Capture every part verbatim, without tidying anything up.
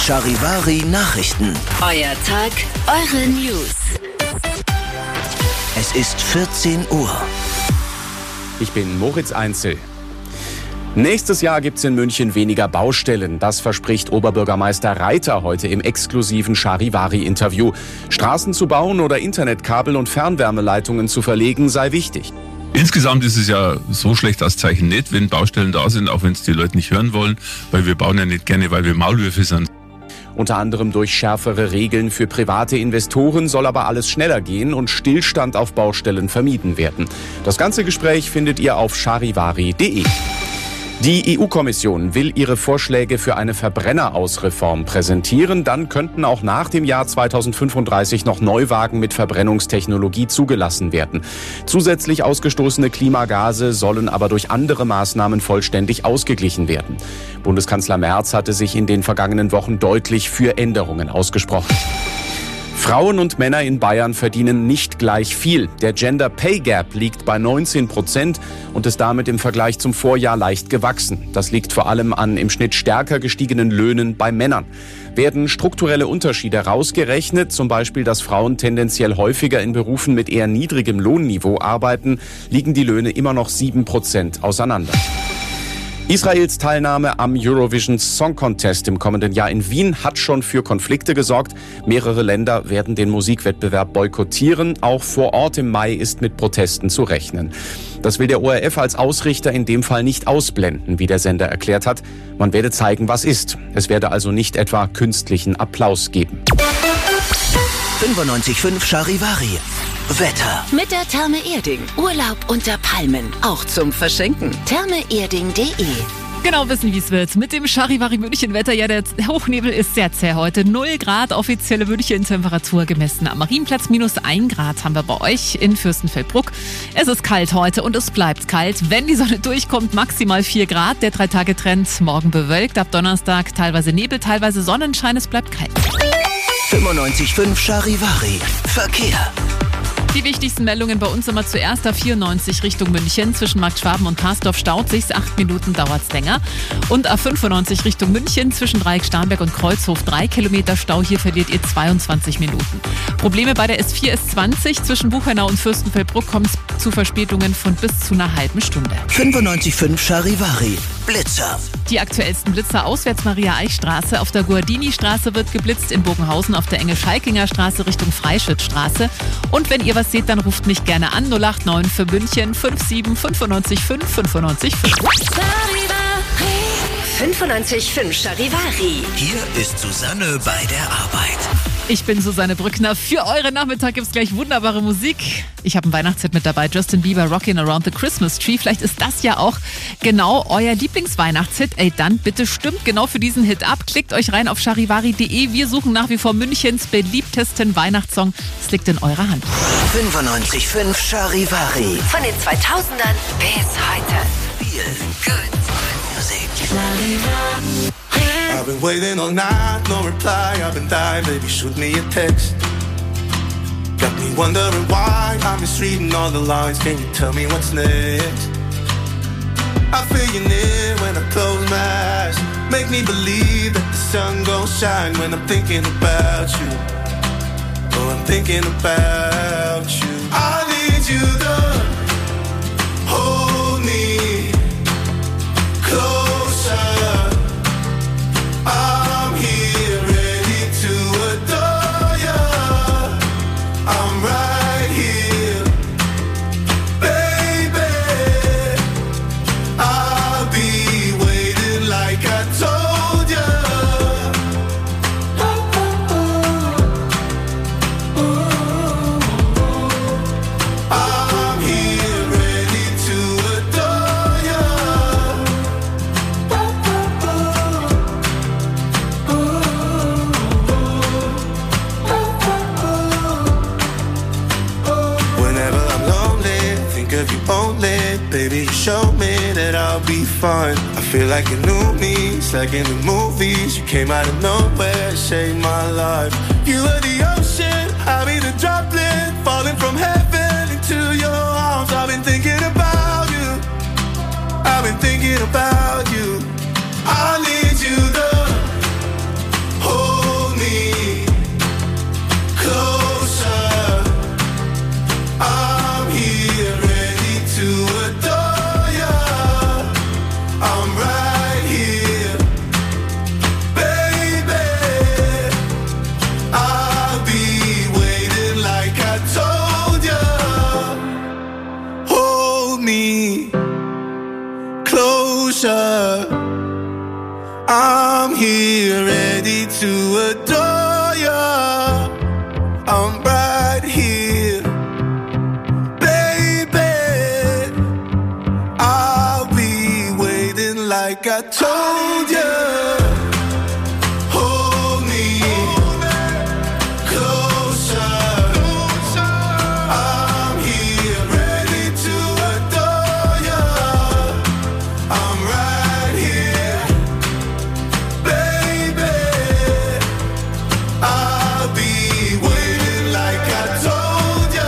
Charivari Nachrichten. Euer Tag, eure News. Es ist vierzehn Uhr. Ich bin Moritz Einzel. Nächstes Jahr gibt's in München weniger Baustellen. Das verspricht Oberbürgermeister Reiter heute im exklusiven Charivari-Interview. Straßen zu bauen oder Internetkabel und Fernwärmeleitungen zu verlegen sei wichtig. Insgesamt ist es ja so schlecht als Zeichen nicht, wenn Baustellen da sind, auch wenn es die Leute nicht hören wollen, weil wir bauen ja nicht gerne, weil wir Maulwürfe sind. Unter anderem durch schärfere Regeln für private Investoren soll aber alles schneller gehen und Stillstand auf Baustellen vermieden werden. Das ganze Gespräch findet ihr auf charivari punkt de. Die E U-Kommission will ihre Vorschläge für eine Verbrennerausreform präsentieren. Dann könnten auch nach dem Jahr zweitausendfünfunddreißig noch Neuwagen mit Verbrennungstechnologie zugelassen werden. Zusätzlich ausgestoßene Klimagase sollen aber durch andere Maßnahmen vollständig ausgeglichen werden. Bundeskanzler Merz hatte sich in den vergangenen Wochen deutlich für Änderungen ausgesprochen. Frauen und Männer in Bayern verdienen nicht gleich viel. Der Gender Pay Gap liegt bei neunzehn Prozent und ist damit im Vergleich zum Vorjahr leicht gewachsen. Das liegt vor allem an im Schnitt stärker gestiegenen Löhnen bei Männern. Werden strukturelle Unterschiede rausgerechnet, zum Beispiel, dass Frauen tendenziell häufiger in Berufen mit eher niedrigem Lohnniveau arbeiten, liegen die Löhne immer noch sieben Prozent auseinander. Israels Teilnahme am Eurovision Song Contest im kommenden Jahr in Wien hat schon für Konflikte gesorgt. Mehrere Länder werden den Musikwettbewerb boykottieren. Auch vor Ort im Mai ist mit Protesten zu rechnen. Das will der O R F als Ausrichter in dem Fall nicht ausblenden, wie der Sender erklärt hat. Man werde zeigen, was ist. Es werde also nicht etwa künstlichen Applaus geben. fünfundneunzig Komma fünf Charivari. Wetter. Mit der Therme Erding. Urlaub unter Palmen. Auch zum Verschenken. therme erding punkt de. Genau wissen, wie es wird. Mit dem Charivari München Wetter. Ja, der Hochnebel ist sehr zäh heute. null Grad offizielle München-Temperatur gemessen. Am Marienplatz minus ein Grad haben wir bei euch in Fürstenfeldbruck. Es ist kalt heute und es bleibt kalt. Wenn die Sonne durchkommt, maximal vier Grad. Der Drei-Tage-Trend morgen bewölkt. Ab Donnerstag teilweise Nebel, teilweise Sonnenschein. Es bleibt kalt. fünfundneunzig Komma fünf Charivari. Verkehr. Die wichtigsten Meldungen bei uns immer zuerst A vierundneunzig Richtung München. Zwischen Marktschwaben und Parsdorf staut sich's. Acht Minuten dauert's länger. Und A fünfundneunzig Richtung München. Zwischen Dreieck Starnberg und Kreuzhof. Drei Kilometer Stau. Hier verliert ihr zweiundzwanzig Minuten. Probleme bei der S vier, S zwanzig. Zwischen Buchenau und Fürstenfeldbruck kommt's zu Verspätungen von bis zu einer halben Stunde. fünfundneunzig Komma fünf Charivari. Blitzer. Die aktuellsten Blitzer auswärts Maria-Eich-Straße. Auf der Guardini-Straße wird geblitzt. In Bogenhausen auf der Enge-Schalkinger Straße Richtung Freischützstraße. Und wenn ihr was seht, dann ruft mich gerne an. null acht neun für München fünf sieben fünfundneunzig fünf fünfundneunzig fünf. fünfundneunzig Komma fünf Charivari. Hier ist Susanne bei der Arbeit. Ich bin Susanne Brückner. Für euren Nachmittag gibt's gleich wunderbare Musik. Ich habe einen Weihnachtshit mit dabei. Justin Bieber, Rockin' Around the Christmas Tree. Vielleicht ist das ja auch genau euer Lieblingsweihnachtshit. Ey, dann bitte stimmt genau für diesen Hit ab. Klickt euch rein auf charivari punkt de. Wir suchen nach wie vor Münchens beliebtesten Weihnachtssong. Es liegt in eurer Hand. fünfundneunzig Komma fünf Charivari. Von den zweitausendern bis heute. Viel Good Musik. I've been waiting all night, no reply, I've been dying, baby, shoot me a text. Got me wondering why I'm misreading all the lines, can you tell me what's next? I feel you near when I close my eyes, make me believe that the sun gon' shine when I'm thinking about you. Oh, I'm thinking about you. I need you to hold me closer. I'm here ready to adore you. I'm right here, baby. I'll be waiting like I told you. I'm here ready to adore you. If you only, baby, you show me that I'll be fine. I feel like you knew me, it's like in the movies. You came out of nowhere, saved my life. You were the ocean, I'll be the droplet, falling from heaven into your arms. I've been thinking about you, I've been thinking about you. I need you to hold here ready to adore ya. I'm right here, baby. I'll be waiting like I told ya. Hold me closer. I'm here ready to adore ya. I'm right here, baby. I'll be waiting like I told ya.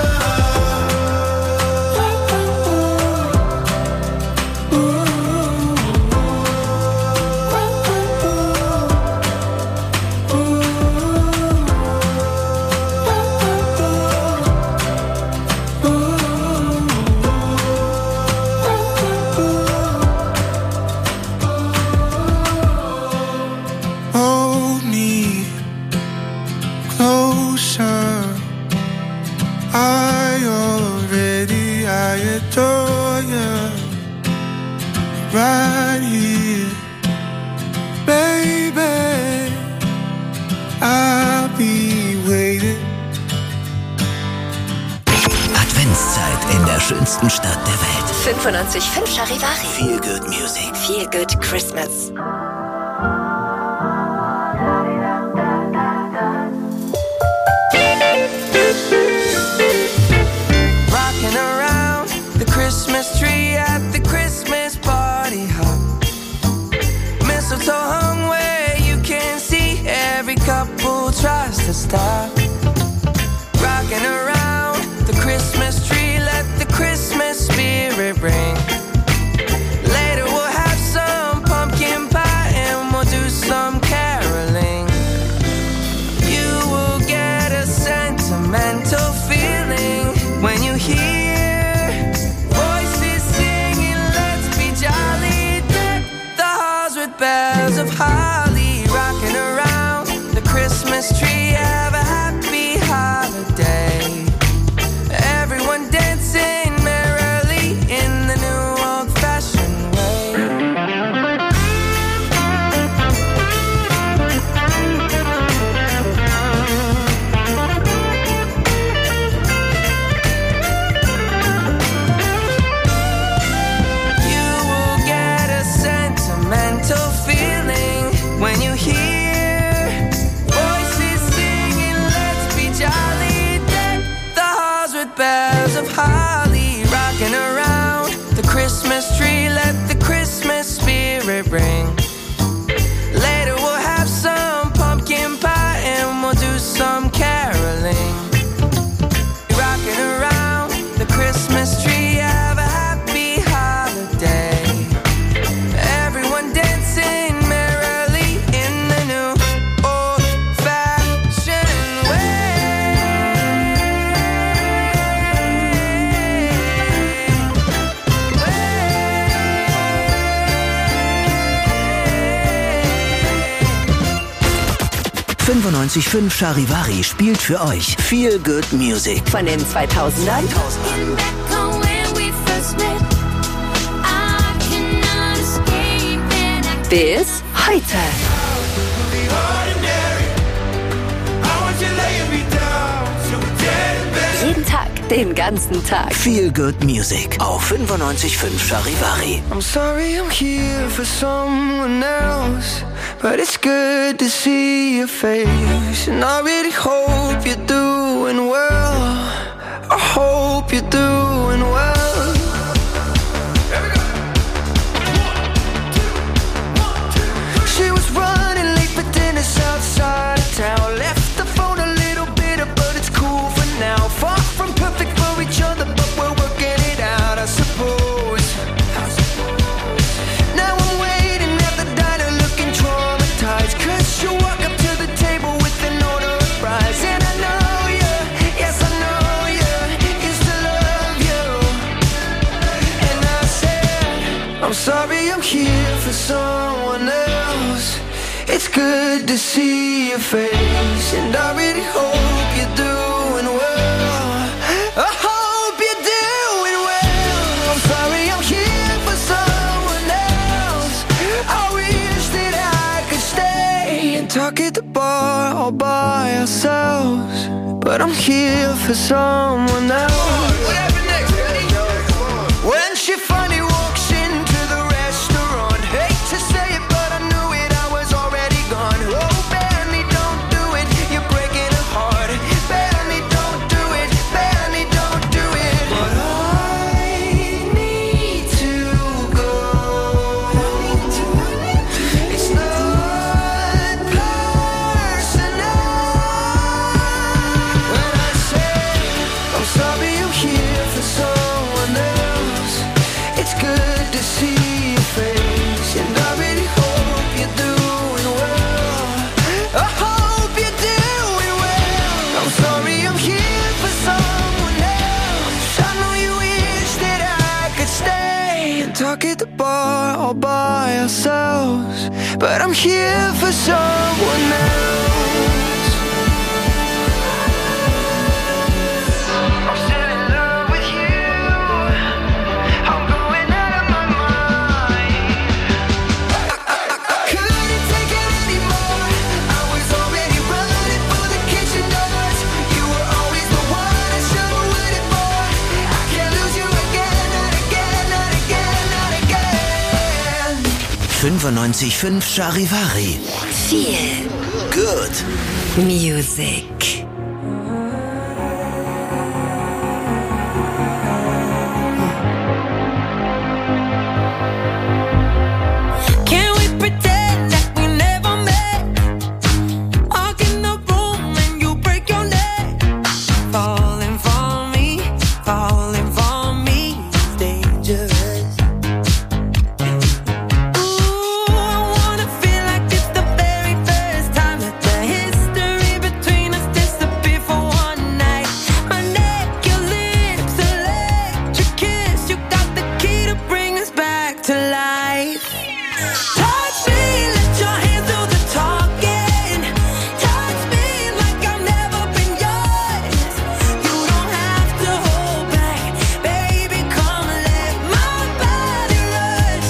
Hold me closer. I already, I adore ya. Right here, baby. I'll be waiting. Adventszeit in der schönsten Stadt der Welt. fünfundneunzig Komma fünf Charivari. Feel Good Music. Feel Good Christmas. Rocking around the Christmas tree at the Christmas party hop. Mistletoe hung where you can see every couple tries to stop. Rocking around the Christmas tree, let the Christmas spirit ring. Later we'll have some pumpkin pie and we'll do some caroling. You will get a sentimental feeling when you hear voices singing, let's be jolly. Deck the halls with bells of holly. Rocking around the Christmas tree, have a happy holiday. Everyone dancing merrily in the new old-fashioned way. You will get a sentimental feeling when you hear voices singing, let's be jolly. Deck the halls with bells of holly. Rocking around the Christmas tree, let the Christmas spirit ring. Later we'll have some pumpkin pie and we'll do some caroling. Rocking around the Christmas tree, have a happy holiday. Everyone dancing merrily in the new old-fashioned way. fünfundneunzig Komma fünf Charivari spielt für euch Feel Good Music. Von den zweitausendern bis heute. Jeden Tag, den ganzen Tag. Feel Good Music auf fünfundneunzig Komma fünf Charivari. I'm sorry I'm here for someone else, but it's good to see your face. And I really hope you're doing well. I hope you're doing well. She was running late for dinner outside of town. Left the phone a little bitter, but it's cool for now. Far from perfect for each other, but we're working it out, I suppose. Now I'm waiting at the diner looking traumatized, 'cause you walk up to the table with an order of fries. And I know you, yes I know you, used to love you. And I said, I'm sorry I'm here for someone else. It's good to see your face, and I really hope you're doing well. I hope you're doing well. I'm sorry I'm here for someone else. I wish that I could stay. all by ourselves, but I'm here for someone else. What happened next, Daddy? When she finally walks into the restaurant, hate to say it, but I knew it, I was already gone. Oh, Benny, don't do it, you're breaking her heart. Benny, don't do it, Benny, don't do it. But I need to go. It's not personal. When I say I'm sorry, I'm here for someone else. It's good to see your face, and I really hope you're doing well. I hope you're doing well. I'm sorry, I'm here for someone else. I know you wish that I could stay and talk at the bar all by ourselves, but I'm here for someone else. I'm still in love with you. I'm going out of my mind. I couldn't take it anymore. I was already running for the kitchen doors. You were always the one I should have waited for. I can't lose you again, not again, not again, not again. fünfundneunzig Komma fünf Charivari. Viel Good. Music. Can we pretend that we never met? Walk in the room and you break your neck. Falling for me, falling for me is dangerous. Ooh, I wanna feel like it's the very first time that the history between us disappeared for one night. My neck, your lips, electric kiss. You got the key to bring us back to life. Touch me, let your hands do the talking. Touch me like I've never been yours. You don't have to hold back, baby, come let my body rush.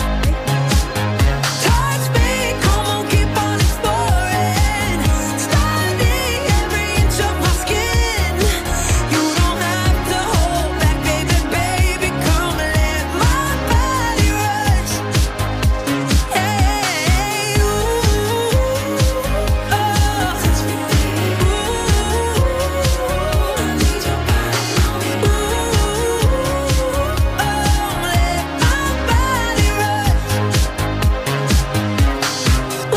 Touch me, come on, keep on exploring. Study every inch of my skin. You don't have to hold back, baby, baby, come let my body rush. Hey, ooh, oh, touch me, ooh, I need your body, ooh, oh, let my body rush. Ooh,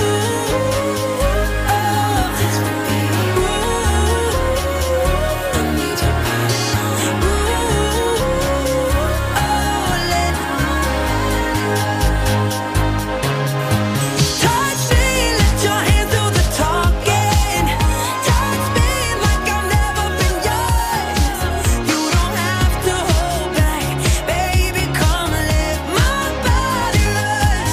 oh, touch me, ooh, I need your body, ooh, oh, let touch me, let your hands do the talking. Touch me like I've never been yours. You don't have to hold back, baby, come let my body rush.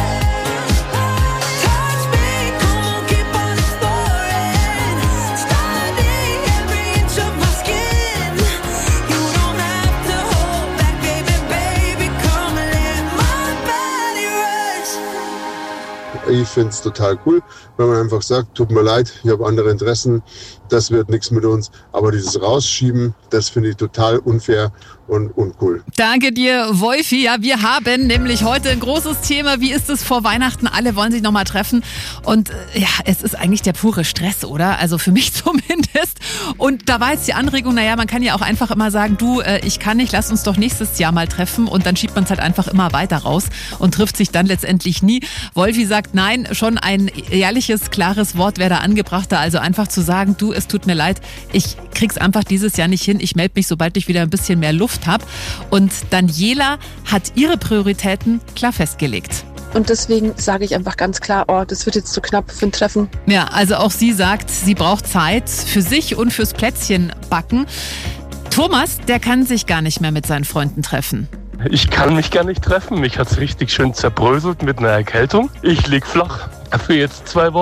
Touch me, come on, keep on exploring. Study every inch of my skin. You don't have to hold back, baby, baby, come let my body rush. Ich finde es total cool, wenn man einfach sagt, tut mir leid, ich habe andere Interessen, das wird nichts mit uns. Aber dieses Rausschieben, das finde ich total unfair und uncool. Danke dir, Wolfi. Ja, wir haben nämlich heute ein großes Thema. Wie ist es vor Weihnachten? Alle wollen sich nochmal treffen. Und äh, ja, es ist eigentlich der pure Stress, oder? Also für mich zumindest. Und da war jetzt die Anregung, naja, man kann ja auch einfach immer sagen, du, äh, ich kann nicht, lass uns doch nächstes Jahr mal treffen. Und dann schiebt man es halt einfach immer weiter raus und trifft sich dann letztendlich nie. Wolfi sagt, nein, schon ein ehrliches, klares Wort wäre da angebrachter. Also einfach zu sagen, du, es tut mir leid, ich krieg's einfach dieses Jahr nicht hin. Ich melde mich, sobald ich wieder ein bisschen mehr Luft habe. Und Daniela hat ihre Prioritäten klar festgelegt. Und deswegen sage ich einfach ganz klar, oh, das wird jetzt zu knapp für ein Treffen. Ja, also auch sie sagt, sie braucht Zeit für sich und fürs Plätzchenbacken. Thomas, der kann sich gar nicht mehr mit seinen Freunden treffen. Ich kann mich gar nicht treffen. Mich hat's richtig schön zerbröselt mit einer Erkältung. Ich lieg flach für jetzt zwei Wochen.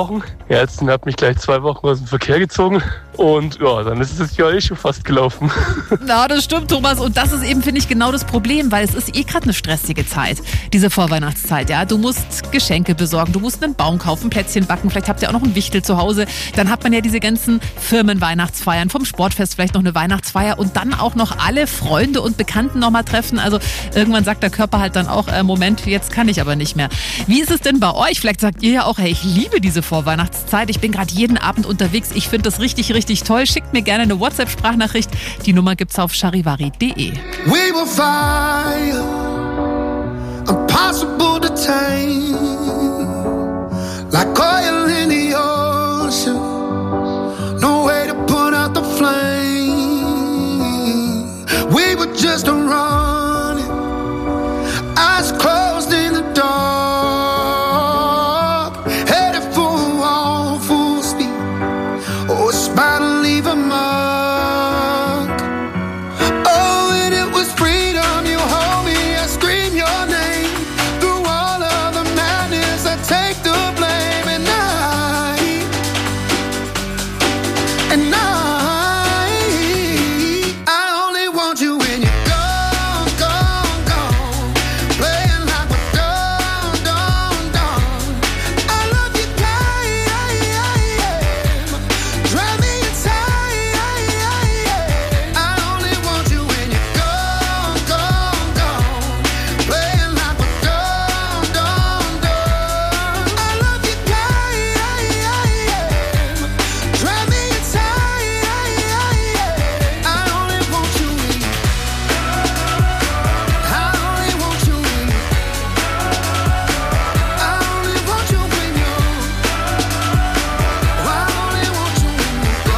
Die Ärztin hat mich gleich zwei Wochen aus dem Verkehr gezogen und ja, dann ist es ja eh schon fast gelaufen. Na, das stimmt, Thomas. Und das ist eben, finde ich, genau das Problem, weil es ist eh gerade eine stressige Zeit, diese Vorweihnachtszeit. Ja, du musst Geschenke besorgen, du musst einen Baum kaufen, Plätzchen backen, vielleicht habt ihr auch noch ein Wichtel zu Hause. Dann hat man ja diese ganzen Firmenweihnachtsfeiern, vom Sportfest vielleicht noch eine Weihnachtsfeier und dann auch noch alle Freunde und Bekannten nochmal treffen. Also irgendwann sagt der Körper halt dann auch, äh, Moment, jetzt kann ich aber nicht mehr. Wie ist es denn bei euch? Vielleicht sagt ihr ja auch, hey, ich liebe diese Vorweihnachtszeit. Ich bin gerade jeden Abend unterwegs. Ich finde das richtig, richtig toll. Schickt mir gerne eine WhatsApp-Sprachnachricht. Die Nummer gibt's auf charivari punkt de. We will fire, impossible to tame, like oil in the ocean, no way to put out the flame. We were just running, eyes closed in the dark, headed for a wall, full speed. Oh, it's bound to leave a mark. Oh, and it was freedom. You hold me, I scream your name. Through all of the madness, I take the blame. And I, and I, I only want you when you're gone, gone, gone. Playing like we're done, done, done. I love you, drive me insane. I only want you when you're gone, gone, gone. Playing like we're done, done, done. I love you, drive me insane. I only want you when you, I only want you when you, I only want you when you, I only want you when you go.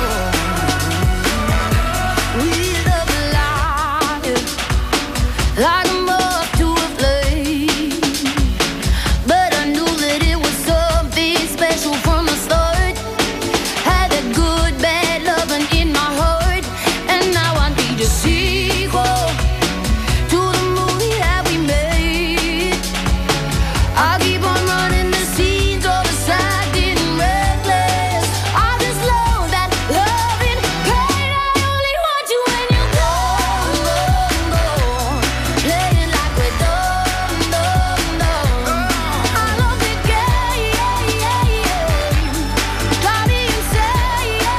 We love life like a moth to a flame, but I knew that it was something special from the start. Had that good, bad loving in my heart, and now I need a sequel to the movie that we made. I keep on running the scenes all beside getting reckless. I just love that loving pain. I only want you when you're gone, gone, gone. Playing like we're done, done, done. I love the game, drive me insane. I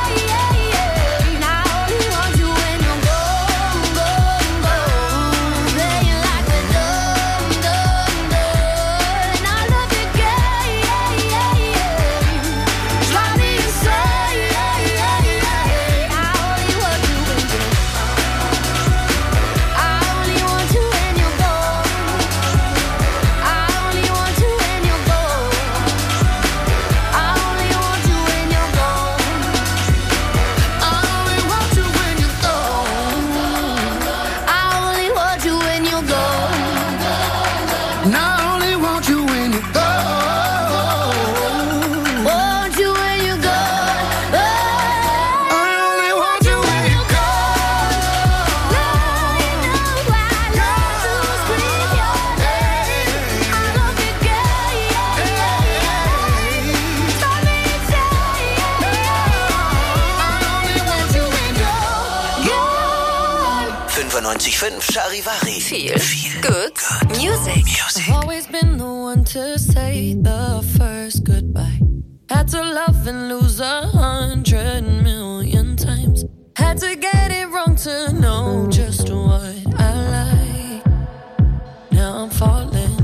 only want you when you're gone, gone, gone. Playing like we're done, done, done. I love the game, drive me insane. I only want you when you're, I only want you when you're gone. I only want you when you're gone. I only want you when you're gone. I only want you when you're gone. I only want you when you're gone. And I only want you when you're gone. Want you when you're gone. I only want you when you're gone. I love to scream your name. I love the game. Drive me insane. I only want you when you're gone. fünfundneunzig Komma fünf Charivari. Viel, viel good music. I've always been the one to say the first goodbye. Had to love and lose a hundred million times. Had to get it wrong to know just what I like. Now I'm falling.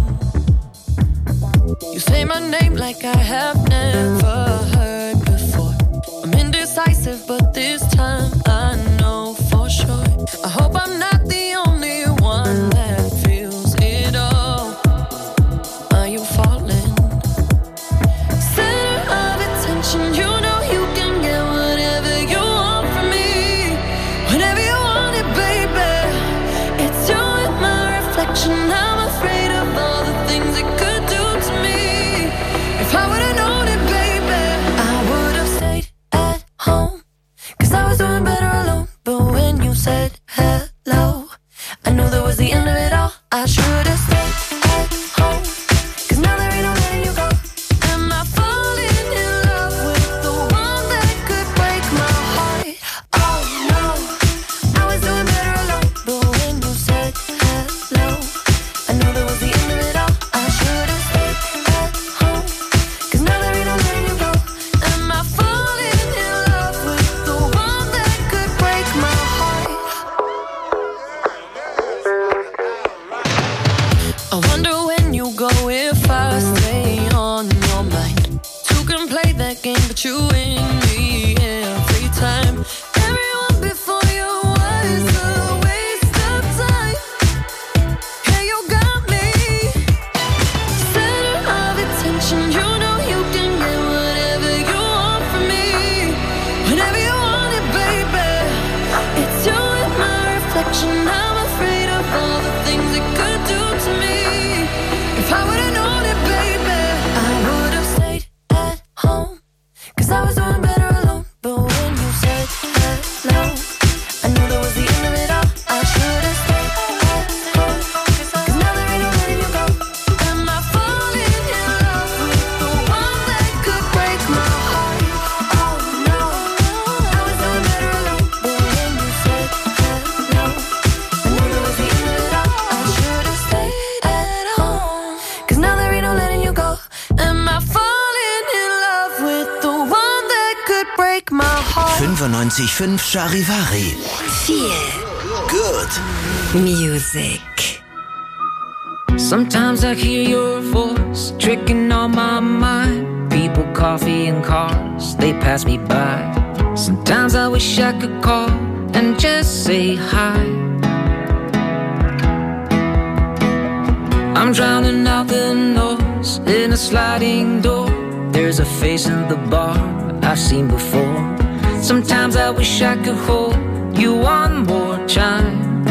You say my name like I have never heard before. I'm indecisive, but this time I know for sure. I hope I'm not the only one that feels it all. Are you falling? Center of attention, you know you can get whatever you want from me. Whenever you want it, baby. It's you and my reflection. I'm afraid of all the things it could do to me. If I would've known it, baby, I would've stayed at home. 'Cause I was doing better. I wonder when you go if I stay on your mind. Two can play that game, but you win me every time. Everyone before you was a waste of time. Hey, you got me center of attention. You know you can get whatever you want from me, whenever you want it, baby. It's you and my reflection. I'm afraid of all the things it could do to me. If I would've known it, baby, I would've stayed at home, 'cause I was doing better alone. But when you said hello, I knew that was the end of it all. I should've stayed at home, 'cause now there ain't no letting you go. Am I falling in love with the one that could break my heart? Oh no, I was doing better alone. But when you said hello, I knew that was the end of it all. I should've stayed at home, 'cause now there ain't no letting you go. Am I falling in love with the one that could break my heart? fünfundneunzig Komma fünf Charivari. Viel Good. Music. Sometimes I hear your voice tricking on my mind. People, coffee, and cars, they pass me by. Sometimes I wish I could call and just say hi. I'm drowning out the noise in a sliding door. There's a face in the bar I've seen before. Sometimes I wish I could hold you one more time.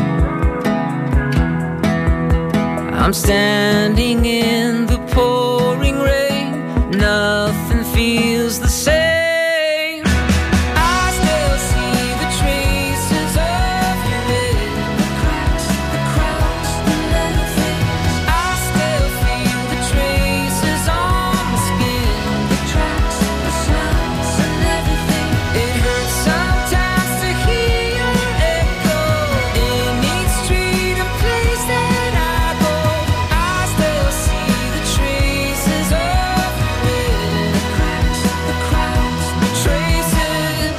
I'm standing in the pouring rain. Nothing feels the same. I still see the traces of you in the cracks, the crowds, the little things. I still feel the traces on my skin, the tracks, the sounds, and everything. It hurts sometimes to hear your echo in each street and place that I go. I still see the traces of you in the cracks, the crowds, the traces.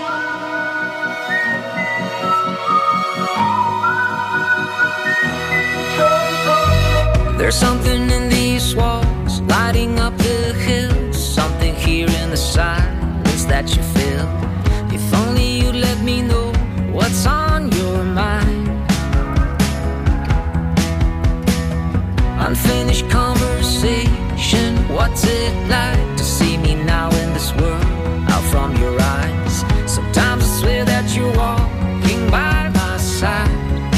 There's something in these walls lighting up the hills. Something here in the silence that you feel. If only you'd let me know what's on your mind. Unfinished conversation. What's it like to see me now in this world out from your eyes? Sometimes I swear that you're walking by my side.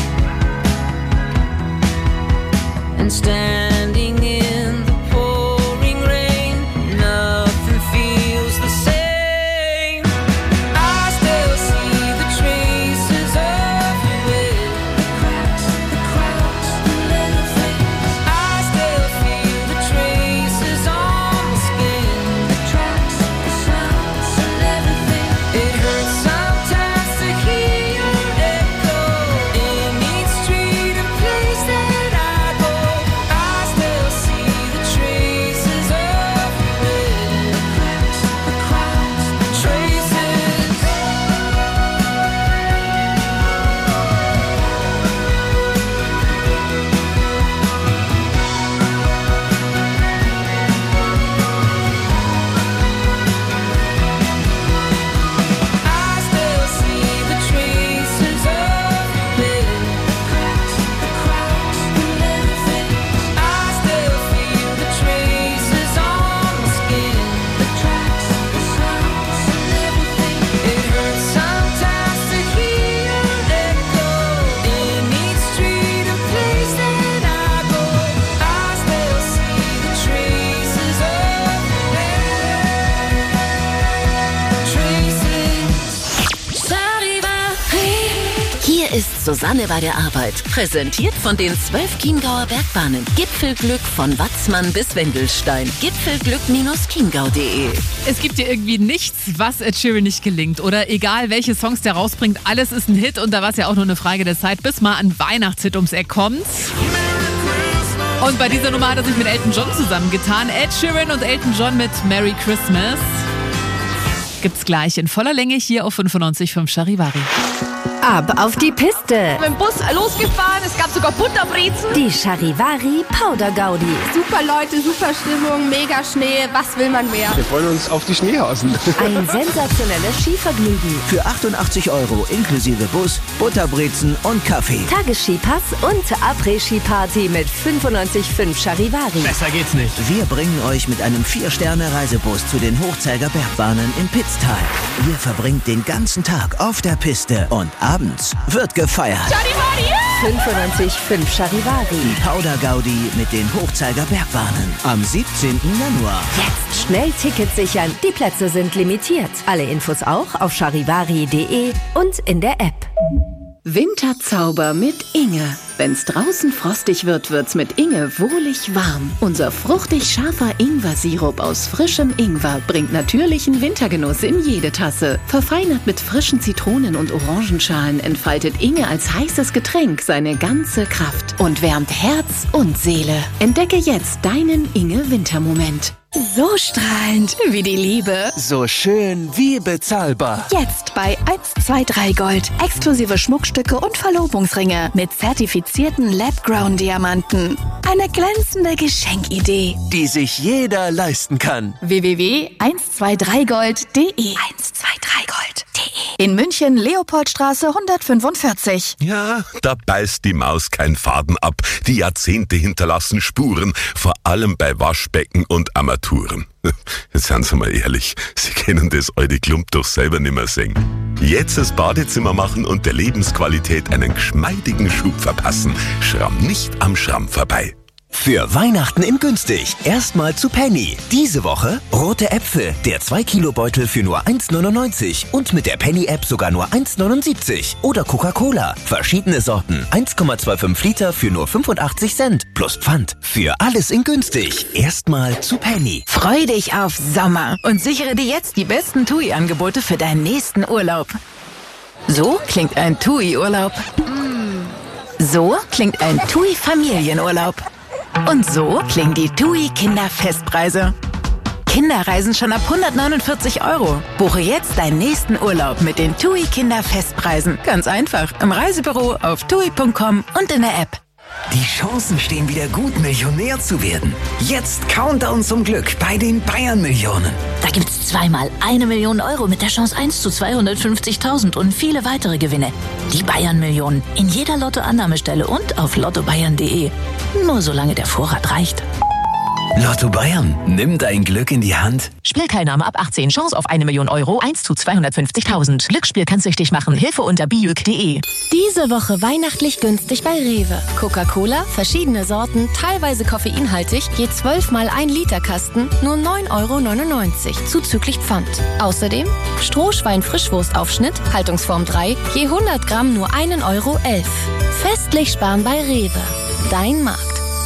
And standing in the pouring rain, nothing feels the same. I still see the traces of you in the cracks, the crowds, the little things. I still feel the traces on my skin, the tracks, the sounds, and everything. It hurts sometimes to hear your echo in each street and place that I go. I still see the traces of you in the cracks, the crowds, the traces. I still see the traces of you in the cracks, the crowds, the little things. I still feel the traces on my skin, the tracks, the sounds, and everything. It hurts sometimes to hear your echo in each street and place that I go. I still see the traces of you traces. Charivari. Hier ist Susanne bei der Arbeit. Präsentiert von den zwölf Chiemgauer Bergbahnen. Gipfelglück von Watzmann bis Wendelstein. Gipfelglück Chiemgau punkt de. Es gibt ja irgendwie nichts, was Ed Sheeran nicht gelingt. Oder egal, welche Songs der rausbringt, alles ist ein Hit. Und da war es ja auch nur eine Frage der Zeit, bis mal ein Weihnachtshit ums Eck kommt. Und bei dieser Nummer hat er sich mit Elton John zusammengetan. Ed Sheeran und Elton John mit Merry Christmas. Gibt's gleich in voller Länge hier auf fünfundneunzig Komma fünf Charivari. Ab auf die Piste. Mit dem Bus losgefahren, es gab sogar Butterbrezen. Die Charivari Powder Gaudi. Super Leute, super Stimmung, mega Schnee, was will man mehr? Wir freuen uns auf die Schneehasen. Ein sensationelles Skivergnügen. Für achtundachtzig Euro inklusive Bus, Butterbrezen und Kaffee. Tagesskipass und Après-Ski-Party mit fünfundneunzig Komma fünf Charivari. Besser geht's nicht. Wir bringen euch mit einem vier Sterne Reisebus zu den Hochzeiger Bergbahnen in Pitztal. Ihr verbringt den ganzen Tag auf der Piste und abends wird gefeiert. fünfundneunzig Komma fünf Charivari. Die Powder Gaudi mit den Hochzeiger Bergbahnen am siebzehnten Januar. Jetzt schnell Tickets sichern. Die Plätze sind limitiert. Alle Infos auch auf charivari punkt de und in der App. Winterzauber mit Inge. Wenn's draußen frostig wird, wird's mit Inge wohlig warm. Unser fruchtig scharfer Ingwer-Sirup aus frischem Ingwer bringt natürlichen Wintergenuss in jede Tasse. Verfeinert mit frischen Zitronen- und Orangenschalen entfaltet Inge als heißes Getränk seine ganze Kraft und wärmt Herz und Seele. Entdecke jetzt deinen Inge-Wintermoment. So strahlend wie die Liebe. So schön wie bezahlbar. Jetzt bei eins zwei drei Gold. Exklusive Schmuckstücke und Verlobungsringe mit zertifizierten Lab-Grown-Diamanten. Eine glänzende Geschenkidee, die sich jeder leisten kann. w w w punkt eins zwei drei gold punkt de eins zwei drei gold punkt de In München, Leopoldstraße hundertfünfundvierzig. Ja, da beißt die Maus keinen Faden ab. Die Jahrzehnte hinterlassen Spuren, vor allem bei Waschbecken und Armaturen. Jetzt seien Sie mal ehrlich, Sie können das alte Klump doch selber nimmer sehen. Jetzt das Badezimmer machen und der Lebensqualität einen geschmeidigen Schub verpassen. Schramm nicht am Schramm vorbei. Für Weihnachten im Günstig. Erstmal zu Penny. Diese Woche rote Äpfel. Der zwei Kilo Beutel für nur eins neunundneunzig und mit der Penny-App sogar nur eins neunundsiebzig. Oder Coca-Cola. Verschiedene Sorten. eins Komma fünfundzwanzig Liter für nur fünfundachtzig Cent. Plus Pfand. Für alles in günstig. Erstmal zu Penny. Freu dich auf Sommer und sichere dir jetzt die besten T U I-Angebote für deinen nächsten Urlaub. So klingt ein T U I-Urlaub. So klingt ein T U I-Familienurlaub. Und so klingen die T U I-Kinderfestpreise. Kinderreisen schon ab hundertneunundvierzig Euro. Buche jetzt deinen nächsten Urlaub mit den T U I-Kinderfestpreisen. Ganz einfach. Im Reisebüro, auf tui punkt com und in der App. Die Chancen stehen wieder gut, Millionär zu werden. Jetzt Countdown zum Glück bei den Bayern-Millionen. Da gibt's zweimal eine Million Euro mit der Chance eins zu zweihundertfünfzigtausend und viele weitere Gewinne. Die Bayern-Millionen in jeder Lottoannahmestelle und auf lotto bayern punkt de. Nur solange der Vorrat reicht. Lotto Bayern, nimm dein Glück in die Hand. Spielteilnahme ab achtzehn, Chance auf eine Million Euro, eins zu zweihundertfünfzigtausend. Glücksspiel kann süchtig machen, Hilfe unter biuk punkt de. Diese Woche weihnachtlich günstig bei Rewe. Coca-Cola, verschiedene Sorten, teilweise koffeinhaltig, je zwölf mal ein Liter Kasten, nur neun Euro neunundneunzig, zuzüglich Pfand. Außerdem Strohschwein-Frischwurstaufschnitt, Haltungsform drei, je hundert Gramm nur einen Euro elf. Festlich sparen bei Rewe. Dein Markt.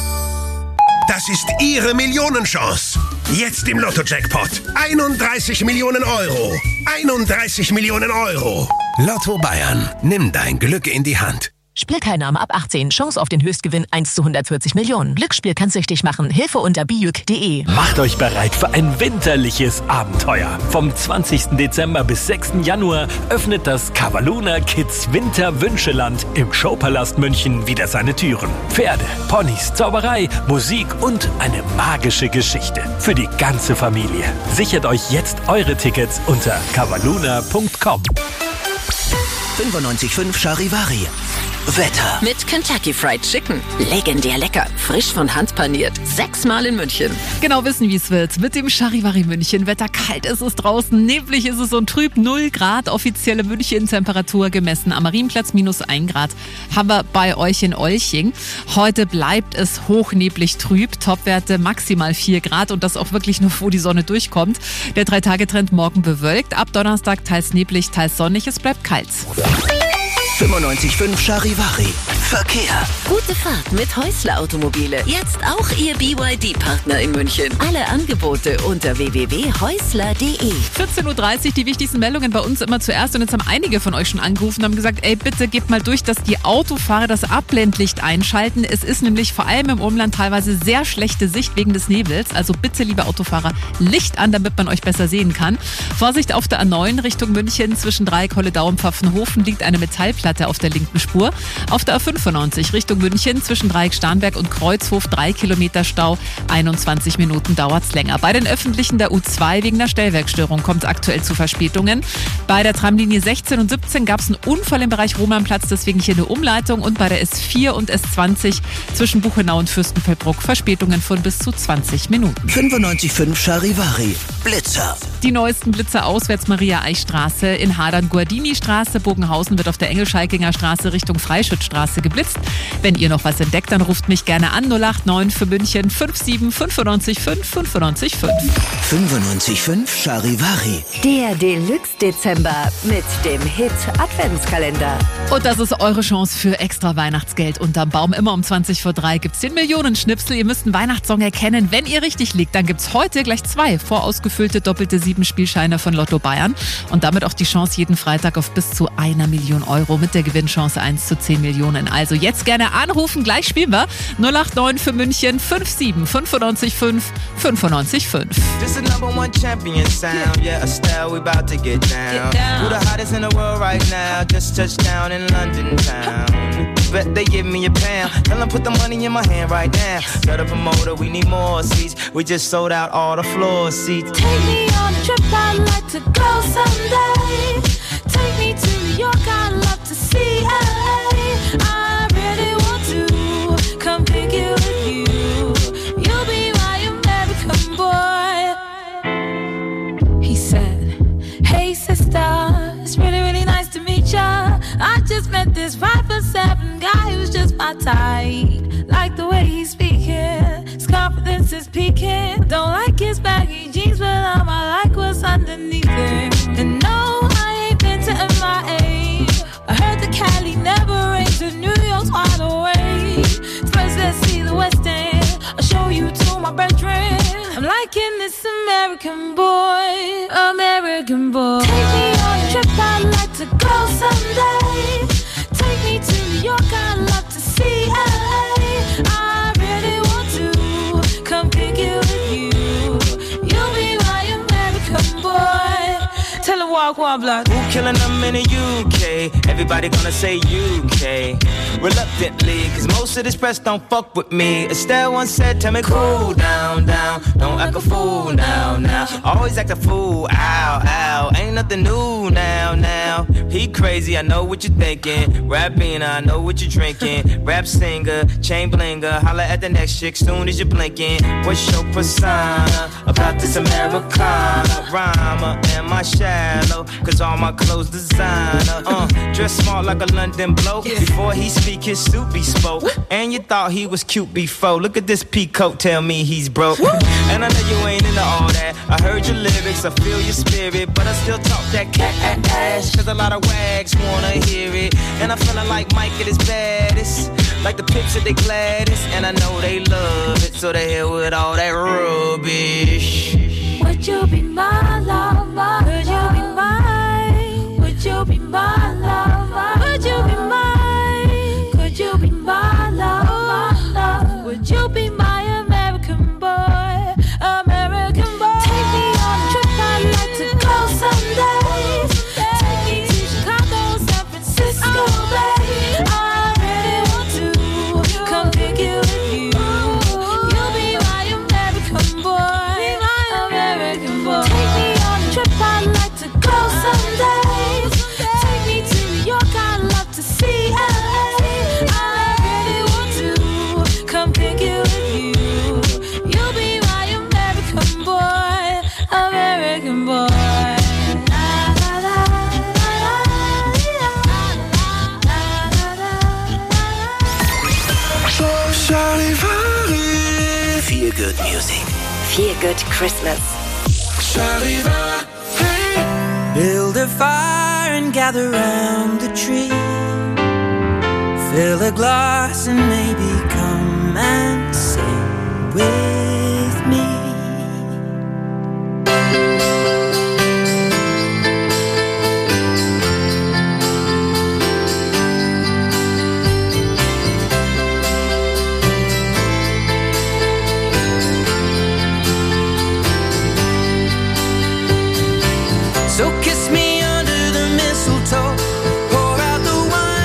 Das ist Ihre Millionenchance. Jetzt im Lotto-Jackpot. einunddreißig Millionen Euro. einunddreißig Millionen Euro. Lotto Bayern. Nimm dein Glück in die Hand. Spielteilnahme ab achtzehn, Chance auf den Höchstgewinn eins zu hundertvierzig Millionen. Glücksspiel kann süchtig machen, Hilfe unter biuk punkt de. Macht euch bereit für ein winterliches Abenteuer. Vom zwanzigsten Dezember bis sechsten Januar öffnet das Cavaluna Kids Winter-Wünscheland im Showpalast München wieder seine Türen. Pferde, Ponys, Zauberei, Musik und eine magische Geschichte für die ganze Familie. Sichert euch jetzt eure Tickets unter cavaluna punkt com. fünfundneunzig Komma fünf Charivari. Wetter. Mit Kentucky Fried Chicken. Legendär lecker. Frisch von Hand paniert. Sechsmal in München. Genau wissen, wie es wird. Mit dem Charivari München. Wetter kalt ist es draußen. Neblig ist es und trüb. null Grad. Offizielle München-Temperatur gemessen. Am Marienplatz minus ein Grad. Haben wir bei euch in Olching. Heute bleibt es hochneblig trüb. Topwerte maximal vier Grad. Und das auch wirklich nur, wo die Sonne durchkommt. Der Drei-Tage-Trend morgen bewölkt. Ab Donnerstag teils neblig, teils sonnig. Es bleibt kalt. fünfundneunzig Komma fünf Charivari. Verkehr. Gute Fahrt mit Häusler Automobile. Jetzt auch Ihr B Y D-Partner in München. Alle Angebote unter w w w punkt häusler punkt de. vierzehn Uhr dreißig, die wichtigsten Meldungen bei uns immer zuerst. Und jetzt haben einige von euch schon angerufen und haben gesagt, ey, bitte gebt mal durch, dass die Autofahrer das Abblendlicht einschalten. Es ist nämlich vor allem im Umland teilweise sehr schlechte Sicht wegen des Nebels. Also bitte, liebe Autofahrer, Licht an, damit man euch besser sehen kann. Vorsicht auf der A neun Richtung München. Zwischen Dreieck, Holledau und Pfaffenhofen liegt eine Metallplatte. Platte auf der linken Spur. Auf der A fünfundneunzig Richtung München zwischen Dreieck-Starnberg und Kreuzhof drei Kilometer Stau. einundzwanzig Minuten dauert's länger. Bei den Öffentlichen der U zwei wegen der Stellwerkstörung kommt es aktuell zu Verspätungen. Bei der Tramlinie sechzehn und siebzehn gab es einen Unfall im Bereich Romanplatz, deswegen hier eine Umleitung. Und bei der S vier und S zwanzig zwischen Buchenau und Fürstenfeldbruck Verspätungen von bis zu zwanzig Minuten. fünfundneunzig Komma fünf Charivari. Blitzer. Die neuesten Blitzer auswärts Maria-Eichstraße, in Hadern-Guardini-Straße, Bogenhausen wird auf der Engelscheikinger Straße Richtung Freischützstraße geblitzt. Wenn ihr noch was entdeckt, dann ruft mich gerne an null acht neun für München fünf sieben fünfundneunzig fünf fünfundneunzig fünf. fünfundneunzig Komma fünf Charivari. Der Deluxe-Dezember mit dem Hit Adventskalender. Und das ist eure Chance für extra Weihnachtsgeld unterm Baum. Immer um zwanzig vor drei gibt's den Millionenschnipsel. Ihr müsst einen Weihnachtssong erkennen. Wenn ihr richtig liegt, dann gibt's heute gleich zwei vorausgefüllte doppelte sieben Spielscheine von Lotto Bayern. Und damit auch die Chance jeden Freitag auf bis zu einer Million Euro mit der Gewinnchance eins zu zehn Millionen. Also jetzt gerne anrufen. Gleich spielen wir. null acht neun für München fünf sieben fünfundneunzig fünf fünfundneunzig fünf. This is number one champion sound. Yeah, Estelle, we about to get down. Who the hottest in the world right now? Just touched down in London town. Bet they give me a pound. Tell them put the money in my hand right now. Set up a motor, we need more seats. We just sold out all the floor seats. Take me on a trip, I'd like to go someday. Take me to New York, I'd love to see L A. I really want to come pick you with you. You'll be my American boy. He said, hey sister, it's really, really nice to meet ya. I just met this five foot seven guy who's just my type. Like the way he's speaking, his confidence is peaking. Don't like his baggy jeans, but I'm, I like what's underneath it. And no, I ain't been to M I A. I heard the Cali never rains, and New York's wide awake. First, let's see the West End. I'll show you to my bedroom. I'm liking this American boy, American boy. Take me on a trip, I'd like to go someday. Take me to New York, I'd love to see L A. I really want to come pick you with you. You'll be my American boy. Tell him walk one block. Who killing them in the U K? Everybody gonna say U K. Reluctantly, cause most of this press don't fuck with me. Estelle once said, tell me cool down, down. Don't act a fool now, now. Always act a fool, ow, ow. Ain't nothing new now, now. He crazy, I know what you're thinking. Rapping, I know what you're drinking. Rap singer, chain blinger. Holla at the next chick soon as you're blinking. What's your persona about this Americana? Rhymer, am I shallow? Cause all my clothes designer. Uh, dress smart like a London bloke. Before he speak, his suit be spoke. And you thought he was cute before. Look at this peacoat, tell me he's broke. And I know you ain't into all that. I heard your lyrics, I feel your spirit. But I still talk that cat ass. Cause a lot of wags wanna hear it. And I'm feeling like Mike at his baddest. Like the picture they gladdest. And I know they love it. So they here with all that rubbish. Would you be my lover? Would you be mine? Would you be my lover? Would you be mine? Could you be my lover? Would you be my American boy? American boy. Take me on a trip, I'd like to go someday. Take me to Chicago, San Francisco, babe. I really want to come pick you with you. You'll be my American boy. American boy. Take me on a trip, I'd like to go someday. Take me to New York, I'd love to see L A. I really want to come pick you with you. You'll be my American boy, American boy. Feel good music. Feel good Christmas. Charivari. Build a fire and gather round the tree. Fill a glass and maybe come and sing with me. So kiss me under the mistletoe, pour out the wine.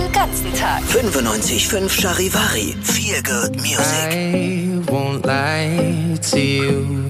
den ganzen Tag. fünfundneunzig Komma fünf Charivari. Feel good music. I won't lie to you.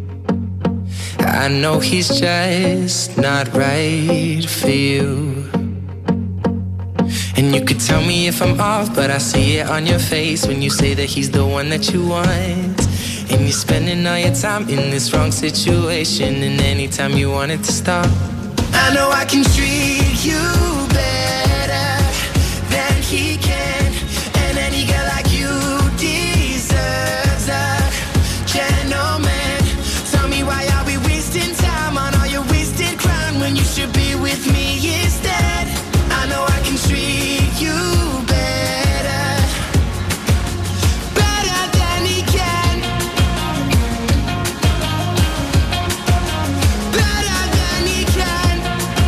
I know he's just not right for you. And you could tell me if I'm off, but I see it on your face when you say that he's the one that you want. And you're spending all your time in this wrong situation, and anytime you want it to stop, I know I can treat you better than he can. And any girl like you deserves a gentleman. Tell me why are we wasting time on all your wasted crime when you should be with me instead. I know I can treat you better, better than he can, better than he can.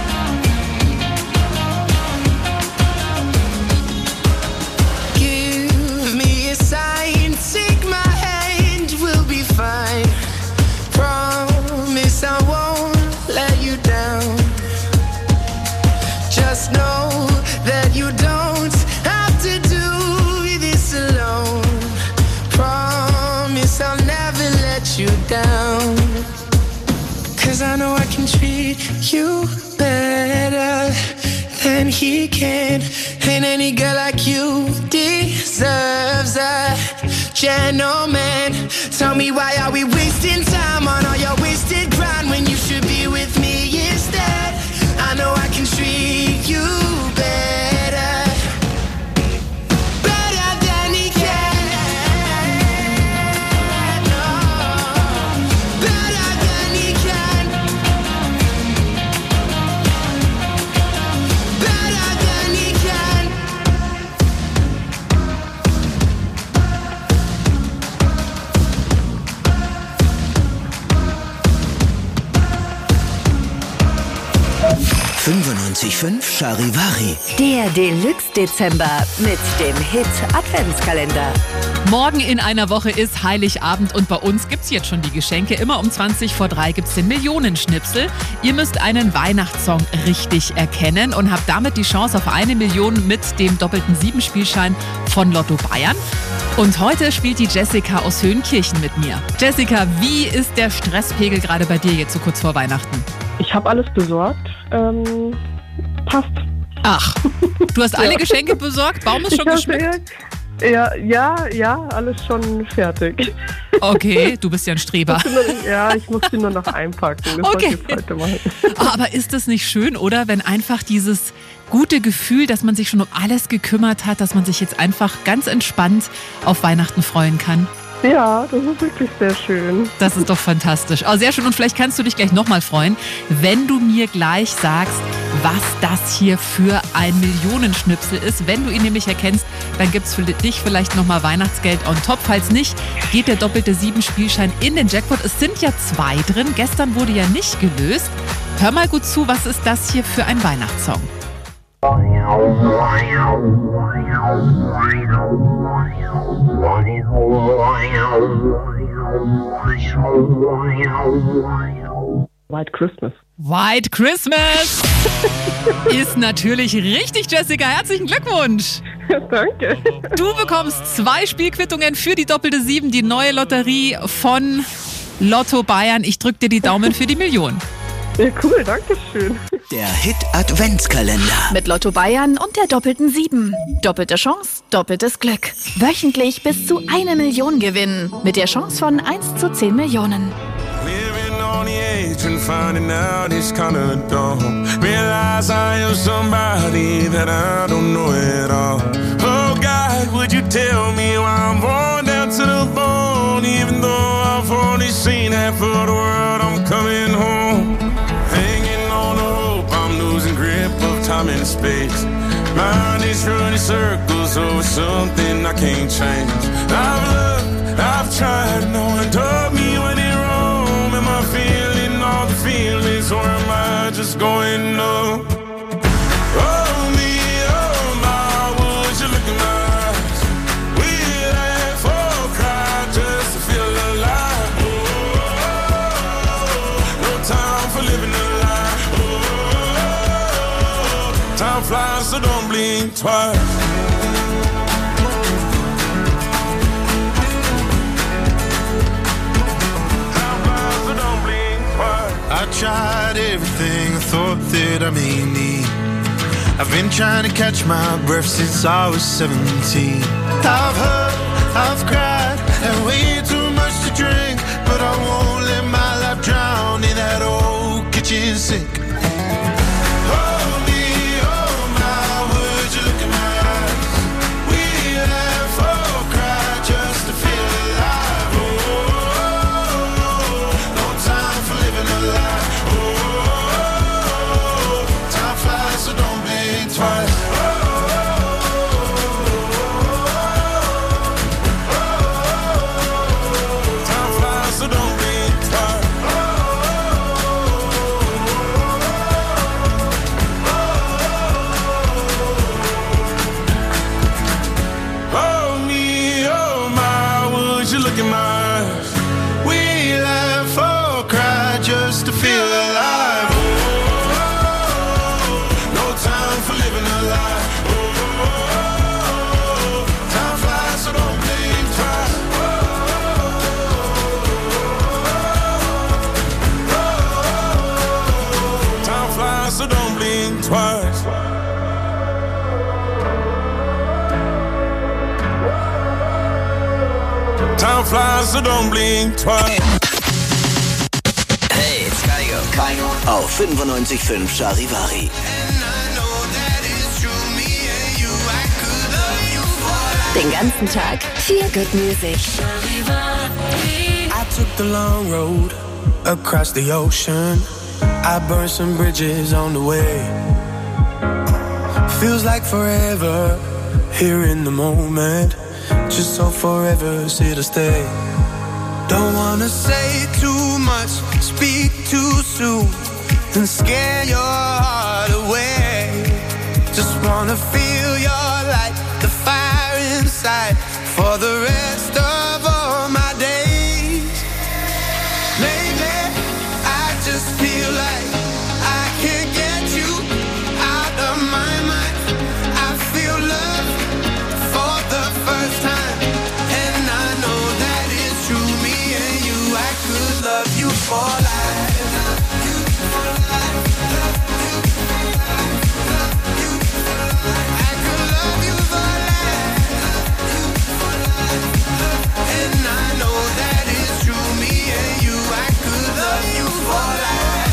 Give me a sign, take my hand, we'll be fine. Promise I won't let you down. Just know that you don't have to do this alone. Promise I'll never let you down. Cause I know I can treat you better than he can. And any girl like you deserves a gentleman. Tell me why are we wasting time on all your wasted grind when you should be with me instead. I know I can treat you better, better than he can. No, better than he can, better than he can. fünfundneunzig Komma fünf Charivari. Der Deluxe-Dezember mit dem Hit-Adventskalender. Morgen in einer Woche ist Heiligabend und bei uns gibt's jetzt schon die Geschenke. Immer um zwanzig vor drei gibt's den Millionenschnipsel. Ihr müsst einen Weihnachtssong richtig erkennen und habt damit die Chance auf eine Million mit dem doppelten Sieben-Spielschein von Lotto Bayern. Und heute spielt die Jessica aus Höhenkirchen mit mir. Jessica, wie ist der Stresspegel gerade bei dir jetzt so kurz vor Weihnachten? Ich habe alles besorgt. Ähm, passt. Ach, du hast alle Geschenke besorgt? Baum ist schon Ich geschmückt? Ja, ja, ja, alles schon fertig. Okay, du bist ja ein Streber. Ja, ich muss sie nur noch einpacken. Das Okay. wollte ich jetzt heute machen. Aber ist es nicht schön, oder? Wenn einfach dieses gute Gefühl, dass man sich schon um alles gekümmert hat, dass man sich jetzt einfach ganz entspannt auf Weihnachten freuen kann. Ja, das ist wirklich sehr schön. Das ist doch fantastisch. Oh, sehr schön. Und vielleicht kannst du dich gleich nochmal freuen, wenn du mir gleich sagst, was das hier für ein Millionenschnipsel ist. Wenn du ihn nämlich erkennst, dann gibt es für dich vielleicht nochmal Weihnachtsgeld on top. Falls nicht, geht der doppelte Sieben-Spielschein in den Jackpot. Es sind ja zwei drin. Gestern wurde ja nicht gelöst. Hör mal gut zu, was ist das hier für ein Weihnachtssong? White Christmas. White Christmas ist natürlich richtig, Jessica. Herzlichen Glückwunsch. Danke. Du bekommst zwei Spielquittungen für die doppelte Sieben, die neue Lotterie von Lotto Bayern. Ich drück dir die Daumen für die Million. Ja, cool, danke schön. Der Hit-Adventskalender. Mit Lotto Bayern und der doppelten Sieben. Doppelte Chance, doppeltes Glück. Wöchentlich bis zu eine Million gewinnen. Mit der Chance von eins zu zehn Millionen. Living on the edge and finding out it's kinda dumb. Realize I am somebody that I don't know at all. Oh God, would you tell me why I'm worn down to the bone? Even though I've only seen half of the world, I'm coming home. Hanging on the hope, I'm losing grip of time and space. Mind is running circles over something I can't change. I've looked, I've tried, no one told me when it wrong. Am I feeling all the feelings or am I just going numb? Oh me, oh my, would you look in my eyes? We laugh or cry just to feel alive. Oh, no time for living a lie. Oh, time flies so so don't blink twice. I tried everything, I thought that I may need. I've been trying to catch my breath since I was seventeen. I've hurt, I've cried, and way too much to drink, but I won't let my life drown in that old kitchen sink. Hold me, oh my, would you look in my eyes? We laugh or cry just to feel alive. Oh, no time for living a lie. Oh, time flies, so don't blink twice. Twice. Time flies, so don't blink twice. Hey, it's Kaigo. Kaigo. Auf fünfundneunzig Komma fünf Charivari. Den ganzen Tag viel Good Music. I took the long road across the ocean. I burned some bridges on the way. Feels like forever here in the moment. Just so forever's here to stay. Don't wanna say too much, speak too soon, and scare your heart away. Just wanna feel your light, the fire inside, for the rest of all my days. Lately, I just feel like I can't get you out of my mind. I feel love for the first time, and I know that it's true. Me and you, I could love you for life. I could love you for life. And I know that it's true. Me and you, I could love you for life.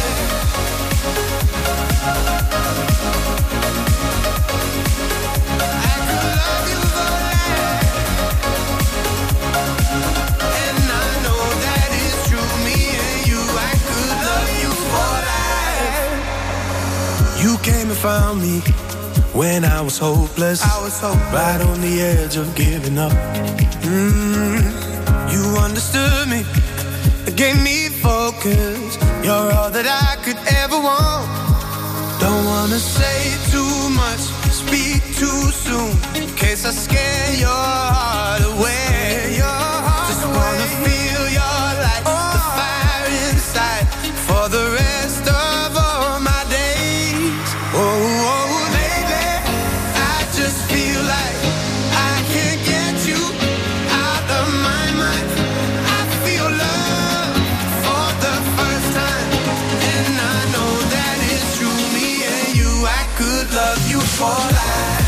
You came and found me when I was hopeless. I was hopeless. Right on the edge of giving up. Mm, you understood me, gave me focus. You're all that I could ever want. Don't wanna say too much, speak too soon, in case I scare your heart away. Your heart Just away. Wanna feel your light, oh. The fire inside, for the rest of all my days. Oh, oh, baby, I just feel like I can't get you out of my mind. I feel love for the first time, and I know that it's true. Me and you, I could love you for life.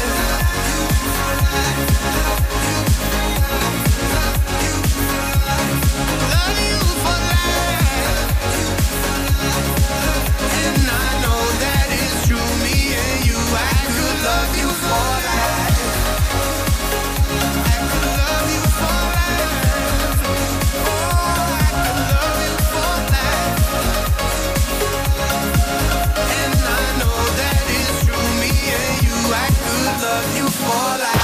Love you for life. And I know that it's true. Me and you, I could love you for life. I could love you for life. Oh, I could love you for life. And I know that it's true. Me and you, I could love you for life.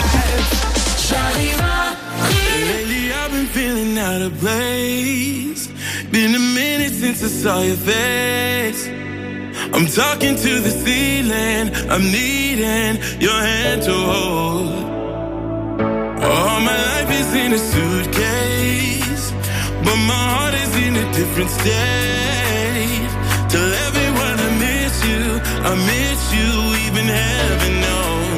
Lately I've been feeling out of place. Been a minute since I saw your face. I'm talking to the ceiling, I'm needing your hand to hold. All my life is in a suitcase, but my heart is in a different state. Tell everyone I miss you, I miss you, even heaven knows.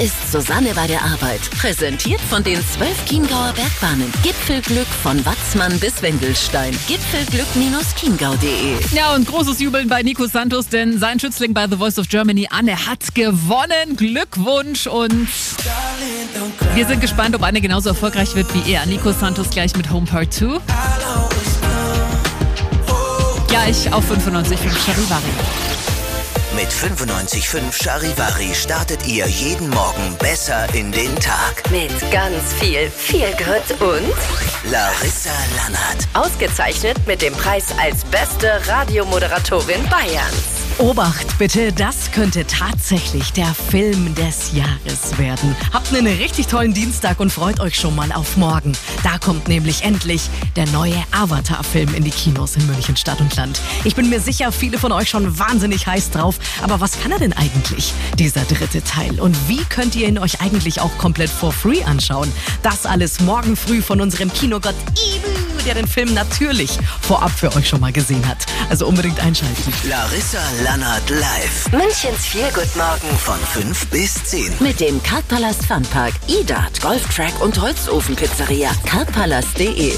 ist Susanne bei der Arbeit. Präsentiert von den zwölf Chiemgauer Bergbahnen. Gipfelglück von Watzmann bis Wendelstein. Gipfelglück Chiemgau punkt de. Ja, und großes Jubeln bei Nico Santos, denn sein Schützling bei The Voice of Germany, Anne, hat gewonnen. Glückwunsch, und wir sind gespannt, ob Anne genauso erfolgreich wird wie er. Nico Santos gleich mit Home Part zwei. Gleich auf fünfundneunzig Komma fünf Charivari. Mit fünfundneunzig Komma fünf Charivari startet ihr jeden Morgen besser in den Tag. Mit ganz viel Feelgood und Larissa Lannert. ausgezeichnet mit dem Preis als beste Radiomoderatorin Bayerns. Obacht bitte, das könnte tatsächlich der Film des Jahres werden. Habt einen richtig tollen Dienstag und freut euch schon mal auf morgen. Da kommt nämlich endlich der neue Avatar-Film in die Kinos in München, Stadt und Land. Ich bin mir sicher, viele von euch schon wahnsinnig heiß drauf. Aber was kann er denn eigentlich, dieser dritte Teil? Und wie könnt ihr ihn euch eigentlich auch komplett for free anschauen? Das alles morgen früh von unserem Kinogott Ibu, der den Film natürlich vorab für euch schon mal gesehen hat. Also unbedingt einschalten. Larissa Lannert live. Münchens Feelgood Morgen Von fünf bis zehn. Mit dem Kartpalast Funpark, E-Dart, Golftrack und Holzofenpizzeria. kartpalast punkt de.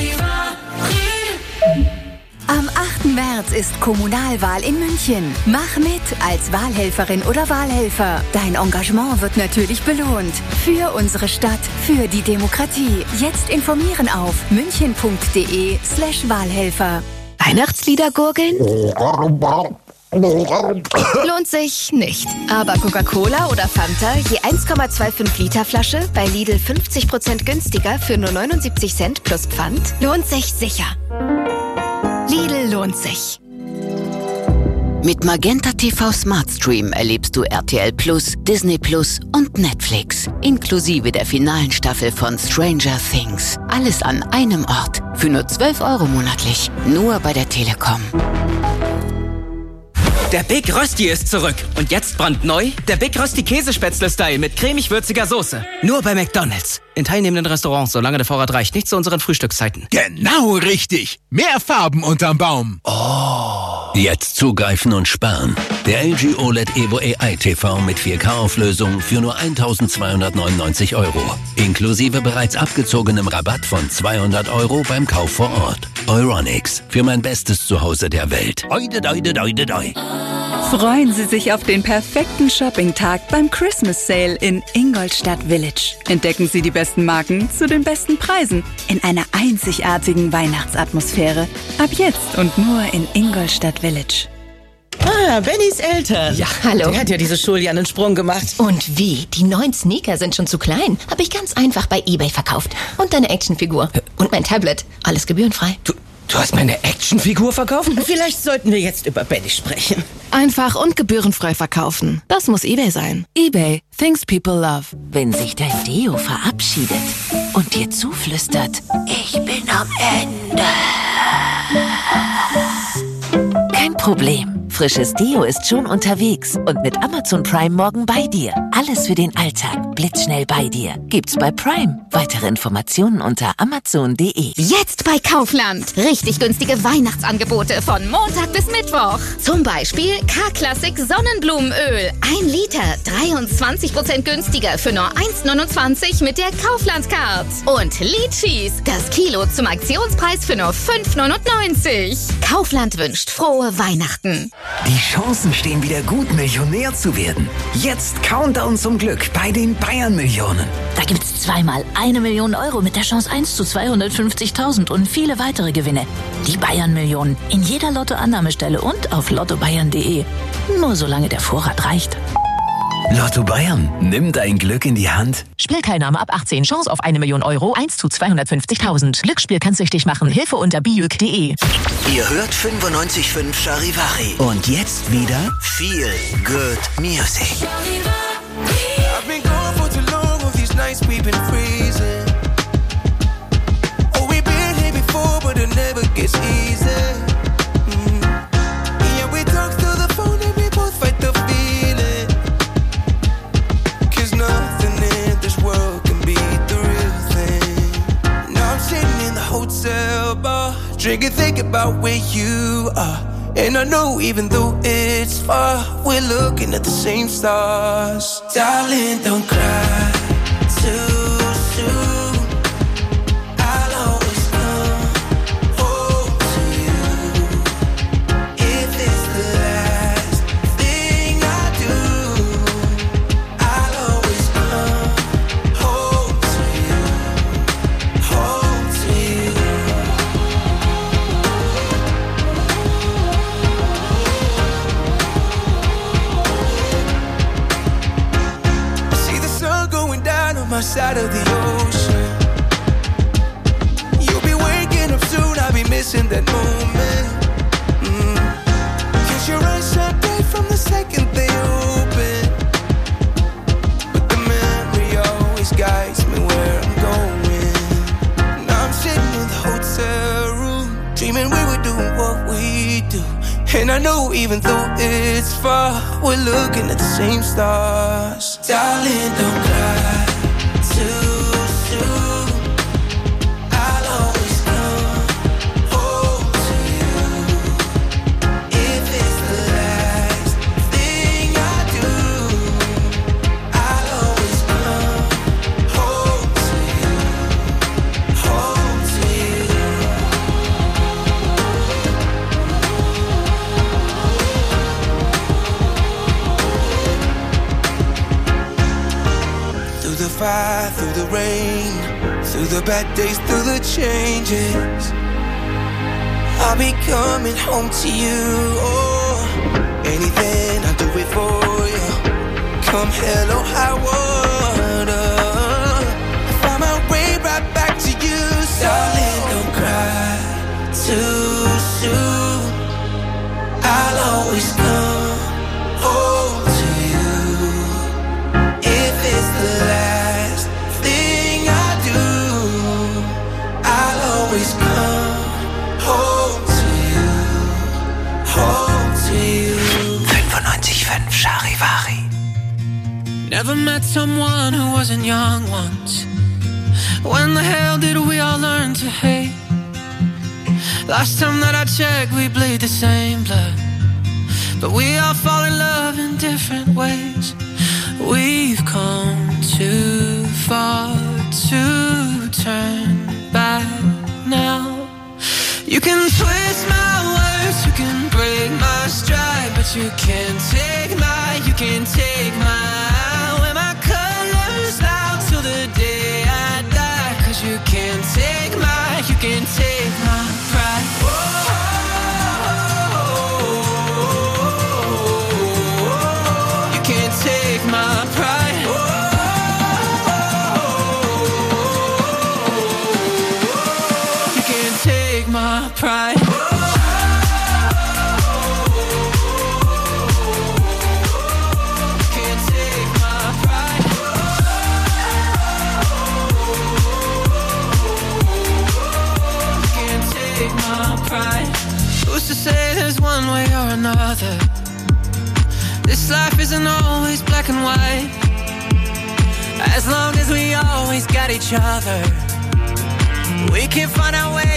Am achten März ist Kommunalwahl in München. Mach mit als Wahlhelferin oder Wahlhelfer. Dein Engagement wird natürlich belohnt. Für unsere Stadt, für die Demokratie. Jetzt informieren auf münchen punkt de slash Wahlhelfer. Weihnachtslieder gurgeln? Lohnt sich nicht. Aber Coca-Cola oder Fanta je eins Komma fünfundzwanzig Liter Flasche bei Lidl fünfzig Prozent günstiger für nur neunundsiebzig Cent plus Pfand lohnt sich sicher. Lidl lohnt sich. Mit Magenta T V Smart Stream erlebst du R T L Plus, Disney Plus und Netflix. Inklusive der finalen Staffel von Stranger Things. Alles an einem Ort. Für nur zwölf Euro monatlich. Nur bei der Telekom. Der Big Rösti ist zurück. Und jetzt brandneu der Big Rösti Käsespätzle-Style mit cremig-würziger Soße. Nur bei McDonald's. In teilnehmenden Restaurants, solange der Vorrat reicht. Nicht zu unseren Frühstückszeiten. Genau richtig. Mehr Farben unterm Baum. Oh. Jetzt zugreifen und sparen. Der L G O L E D Evo A I T V mit vier K-Auflösung für nur eintausendzweihundertneunundneunzig Euro. Inklusive bereits abgezogenem Rabatt von zweihundert Euro beim Kauf vor Ort. Euronics. Für mein bestes Zuhause der Welt. Oide, oide, oide, oide. Freuen Sie sich auf den perfekten Shoppingtag beim Christmas Sale in Ingolstadt Village. Entdecken Sie die besten Marken zu den besten Preisen in einer einzigartigen Weihnachtsatmosphäre. Ab jetzt und nur in Ingolstadt Village. Ah, Bennys Eltern. Ja, hallo. Der hat ja diese Schuljahr einen Sprung gemacht. Und wie? Die neuen Sneaker sind schon zu klein. Habe ich ganz einfach bei eBay verkauft. Und deine Actionfigur. Und mein Tablet. Alles gebührenfrei. Du, du hast meine Actionfigur verkauft? Vielleicht sollten wir jetzt über Benny sprechen. Einfach und gebührenfrei verkaufen. Das muss eBay sein. eBay. Things people love. Wenn sich dein Deo verabschiedet und dir zuflüstert, ich bin am Ende. Kein Problem. Frisches Deo ist schon unterwegs und mit Amazon Prime morgen bei dir. Alles für den Alltag, blitzschnell bei dir. Gibt's bei Prime. Weitere Informationen unter amazon punkt de. Jetzt bei Kaufland. Richtig günstige Weihnachtsangebote von Montag bis Mittwoch. Zum Beispiel K-Klassik Sonnenblumenöl. Ein Liter, dreiundzwanzig Prozent günstiger für nur eins neunundzwanzig mit der Kaufland-Card. Und Litschis, das Kilo zum Aktionspreis für nur fünf neunundneunzig. Kaufland wünscht frohe Weihnachten. Die Chancen stehen wieder gut, Millionär zu werden. Jetzt Countdown zum Glück bei den Bayern-Millionen. Da gibt's zweimal eine Million Euro mit der Chance eins zu zweihundertfünfzigtausend und viele weitere Gewinne. Die Bayern-Millionen in jeder Lottoannahmestelle und auf lotto bayern punkt de. Nur solange der Vorrat reicht. Lotto Bayern, nimm dein Glück in die Hand. Spielteilnahme ab achtzehn. Chance auf eine Million Euro. eins zu zweihundertfünfzigtausend. Glücksspiel kann süchtig machen. Hilfe unter b i u k punkt de. Ihr hört fünfundneunzig Komma fünf Charivari. Und jetzt wieder Feel Good Music. I've been gone for too long, of these nights we've been freezing. Oh, we've been here before, but it never gets easy. Mm. Yeah, we talk through the phone and we both fight the feeling. Cause nothing in this world can beat the real thing. Now I'm sitting in the hotel bar, drinking, thinking about where you are. And I know even though it's far, we're looking at the same stars. Darling, don't cry too soon. I'll always come home to you. If it's the last thing I do, I'll always come home to you, home to you. My side of the ocean. You'll be waking up soon, I'll be missing that moment. mm. Cause your eyes shine bright from the second they open. But the memory always guides me where I'm going. Now I'm sitting in the hotel room, dreaming we were doing what we do. And I know even though it's far, we're looking at the same stars. Darling, don't cry too soon. I'll always come home to you. If it's the last thing I do, I'll always come home to you, home to you. Through the fire, through the rain, through the bad days, through the changes, I'll be coming home to you. Oh, anything, I'll do it for you. Come hell or high water, I find my way right back to you. Darling, don't cry too soon. I'll always come home to you. If it's the last thing I do, I'll always come home to you, home to you. fünfundneunzig Komma fünf Charivari. Never met someone who wasn't young once. When the hell did we all learn to hate? Last time that I checked, we bleed the same blood, but we all fall in love in different ways. We've come too far to turn back now. You can twist my words, you can break my stride, but you can't take my, you can't take my, wear my colors out till the day I die. Cause you can't take my, you can't take my pride. You can't take my pride. You can't take my pride. Who's to say there's one way or another? This life isn't always black and white. As long as we always got each other, we can find our way